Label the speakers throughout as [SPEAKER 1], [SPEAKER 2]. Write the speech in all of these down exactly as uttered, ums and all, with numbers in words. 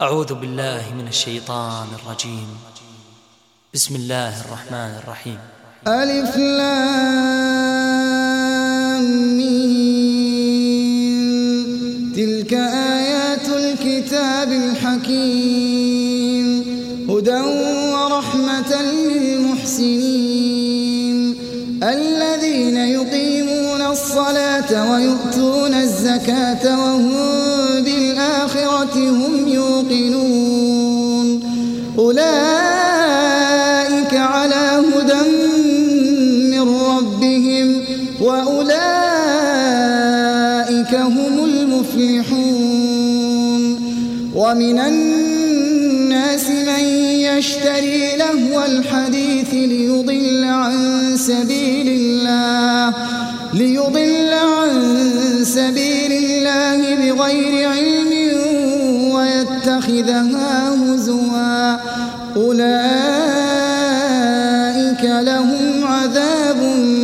[SPEAKER 1] أعوذ بالله من الشيطان الرجيم. بسم الله الرحمن الرحيم.
[SPEAKER 2] ألف لام ميم. تلك آيات الكتاب الحكيم هدى ورحمة للمحسنين الذين يقيمون الصلاة ويؤتون الزكاة وهم بالآخرة هم يوقنون أولئك على هدى من ربهم وأولئك هم المفلحون. ومن الناس من يشتري لهو الحديث ليضل عن سبيل الله ليضل عن سبيل الله بغير علم ويتخذها هزوا أولئك لهم عذاب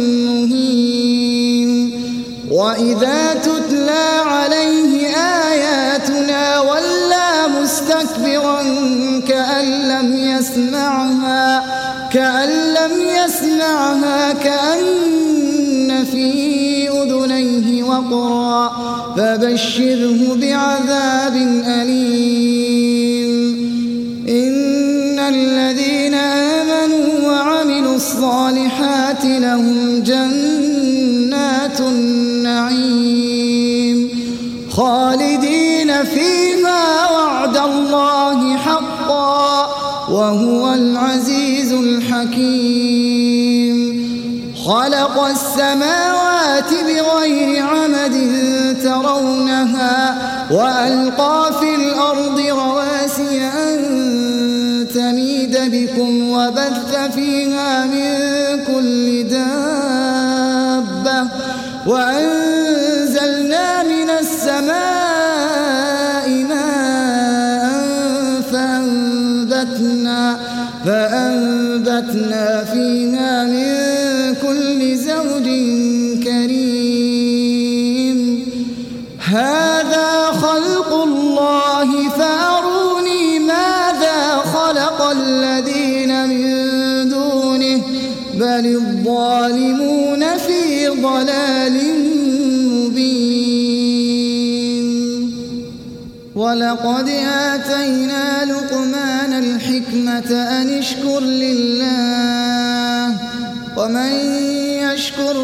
[SPEAKER 2] مهين. وإذا تتلى عليه آياتنا ولى مستكبرا كأن لم يسمعها كأن لم يسمعها كأن في أذنيه وقرا فبشره بعذاب أليم. إن الذين آمنوا وعملوا الصالحات لهم جنات النعيم خالدين فيها وعد الله حقا وهو العزيز الحكيم. خلق السماوات بغير عمد ترونها وألقى في الأرض رواسي أن تميد بكم وبث فيها من كل دابة وأنزلنا من السماء ماء فأنبتنا, فأنبتنا فيها من كل زوج كريم. هذا خلق الله فأروني ماذا خلق الذين من دونه بل الظالمون في ضلال مبين. ولقد آتينا لقمان الحكمة أن اشكر لله ومن يشكر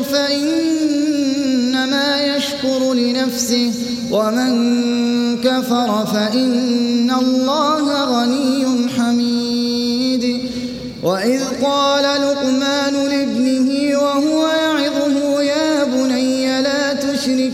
[SPEAKER 2] فإنما يشكر لنفسه ومن كفر فإن الله غني حميد. وإذ قال لقمان لابنه وهو يعظه يا بني لا تشرك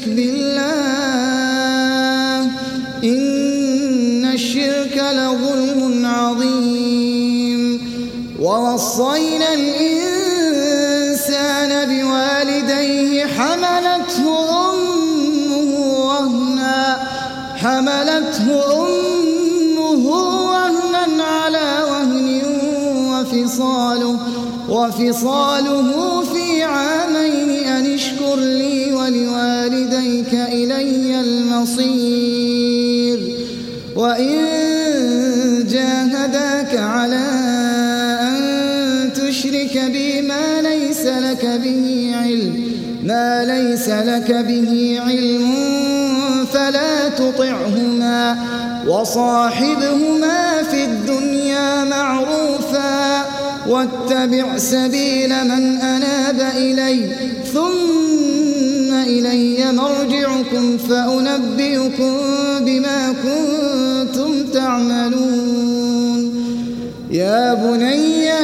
[SPEAKER 2] بالله إن الشرك لظلم عظيم. ووصينا الإنسان بوالديه حملته أمه وهنا حملته أمه وهنا على وهن وفصاله وفصاله في عامين أن اشكر لي ولوالديك إلي المصير. وإن جاهداك على أن تشرك بي ما ليس لك به علم ما ليس لك به علم فلا تطعهما وصاحبهما في الدنيا معروفا واتبع سبيل من أناب إلي ثم إلي مرجعكم فأنبئكم بما كنتم تعملون. يا بني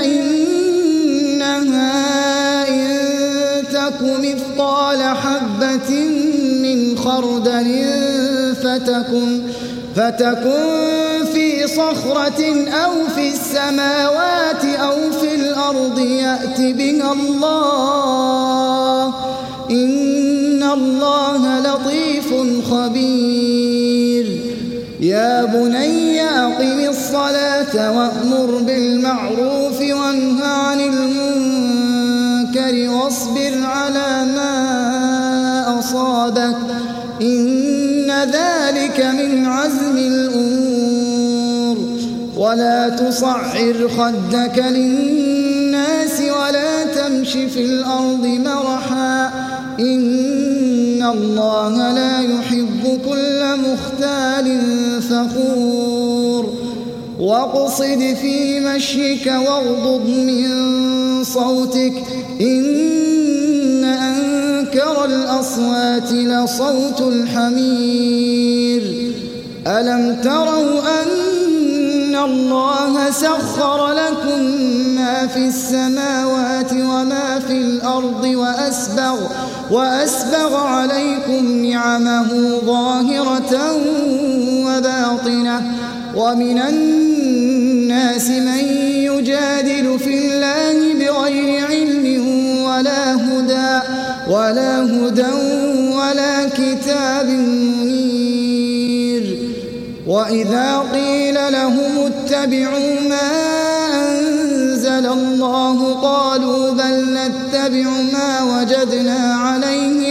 [SPEAKER 2] إنها إن تك مثقال حبة من خردل فتكن, فتكن في صخرة أو في السماوات أو في الأرض يأت بها الله إن الله لطيف خبير. يا بني أقم الصلاة وأمر بالمعروف وانه عن المنكر واصبر على ما أصابك إن ذلك من عزم الأمور. ولا تصعر خدك للناس ولا تمش في الأرض مرحا إن الله لا يحب كل مختال فخور واقصد في مشيك واغضض من صوتك إن أنكر الأصوات لصوت الحمير ألم تروا أن الله سخر لكم ما في السماوات وما في الأرض وأسبغ, وأسبغ عليكم نعمه ظاهرة وباطنة ومن الناس من يجادل في الله بغير علم ولا هدى ولا هدى ولا كتاب منير وإذا قيل لهم اتبعوا ما أنزل الله قالوا بل نتبع ما وجدنا عليه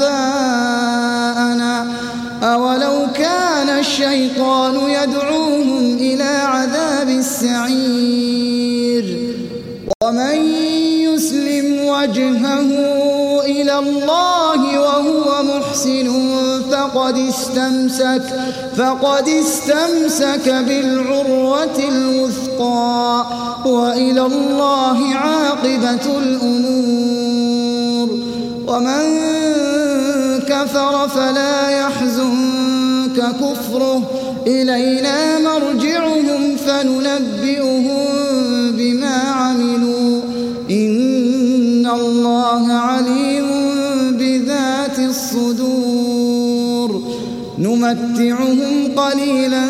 [SPEAKER 2] آباءنا أولو كان الشيطان يدعوهم إلى عذاب السعير ومن يسلم وجهه إلى الله وهو محسن فقد استمسك فقد استمسك بالعروة الوثقى وإلى الله عاقبة الأمور ومن كفر فلا يحزنك كفره إلينا مرجعهم فننبئهم بما عملوا إن الله عليم بذات الصدور نمتعهم قليلا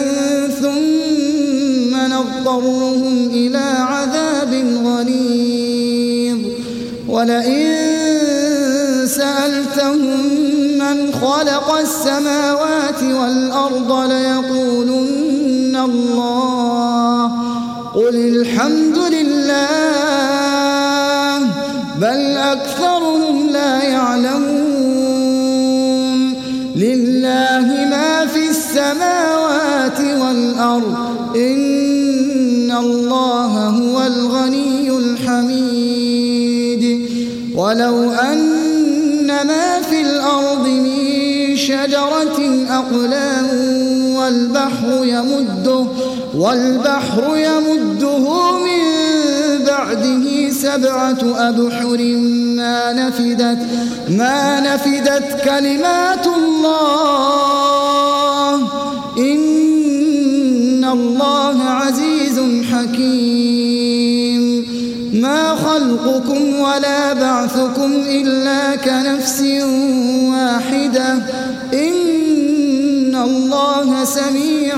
[SPEAKER 2] ثم نضطرهم إلى عذاب غليظ ولئن سألتهم من خلق السماوات والأرض ليقولن الله قل الحمد لله بل أكثرهم لا يعلمون لله ما في السماوات والأرض إن الله هو الغني الحميد ولو أن ما في الأرض من شجرة أقلام والبحر يمده والبحر يمده من بعده سبعة أبحر ما نفدت ما نفدت كلمات الله إن الله عزيز حكيم ما خلقكم ولا بعثكم إلا كنفس واحدة إن الله سميع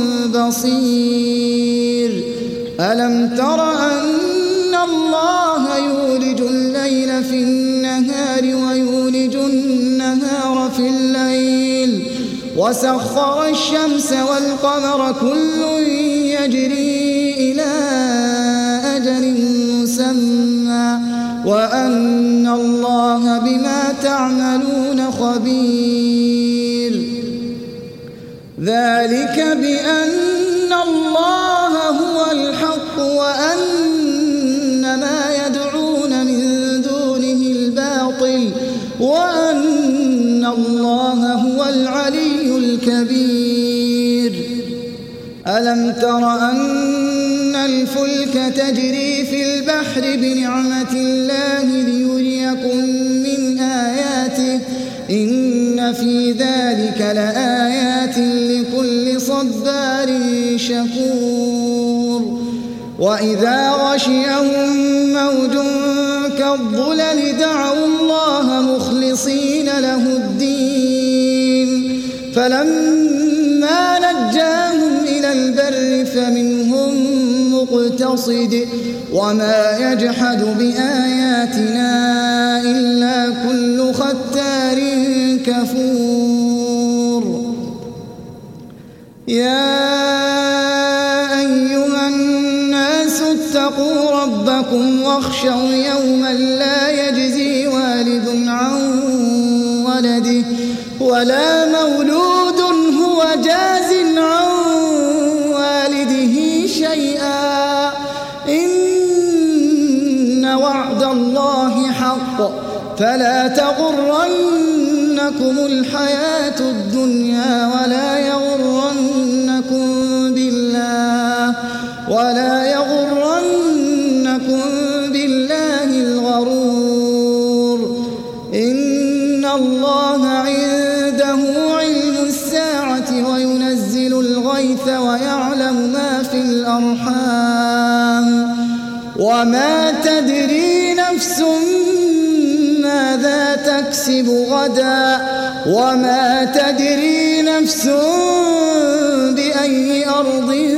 [SPEAKER 2] بصير ألم تر أن الله يولج الليل في النهار ويولج النهار في الليل وسخر الشمس والقمر كل يجري إلى أجل مسمى وأن الله بما تعملون خبير ذلك بأن الله هو الحق وأن ما يدعون من دونه الباطل وأن الله هو العلي الكبير ألم تر أن الفلك تجري في البحر بنعمة الله ليريكم من آياته إن في ذلك لآيات لكل صبار شكور وإذا غشيهم موج كالظلل دعوا الله مخلصين له الدين فلما نجاهم إلى البر فمنهم مقتصد وما يجحد بآياتنا إلا كل ختار كفور يا أيها الناس اتقوا ربكم واخشوا يوما لا يجزي والد عن ولده ولا مولود هو جاز عن والده شيئا فلا تغرنكم الحياة الدنيا ولا يغرنكم بالله ولا يغرنكم بالله الغرور إن الله عنده علم الساعة وينزل الغيث ويعلم ما في الأرحام وما تدري نفس ماذا تكسب غدا وما تدري نفس بأي أرض